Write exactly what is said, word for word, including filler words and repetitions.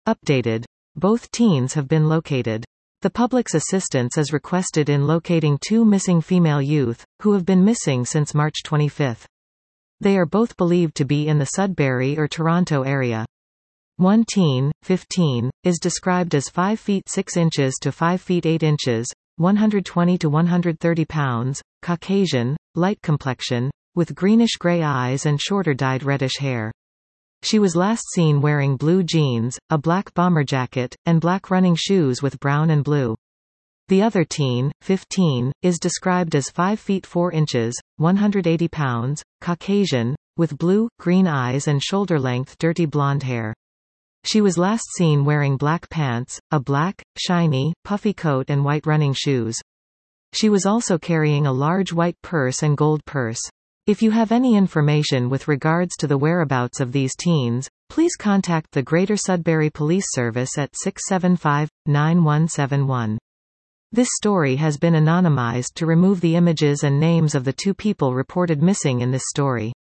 Updated. Both teens have been located. The public's assistance is requested in locating two missing female youth, who have been missing since March twenty-fifth. They are both believed to be in the Sudbury or Toronto area. One teen, fifteen, is described as five feet six inches to five feet eight inches, one hundred twenty to one hundred thirty pounds, Caucasian, light complexion, with greenish-gray eyes and shorter dyed reddish hair. She was last seen wearing blue jeans, a black bomber jacket, and black running shoes with brown and blue. The other teen, fifteen, is described as five feet four inches, one hundred eighty pounds, Caucasian, with blue, green eyes and shoulder-length dirty blonde hair. She was last seen wearing black pants, a black, shiny, puffy coat and white running shoes. She was also carrying a large white purse and gold purse. If you have any information with regards to the whereabouts of these teens, please contact the Greater Sudbury Police Service at six seven five, nine one seven one. This story has been anonymized to remove the images and names of the two people reported missing in this story.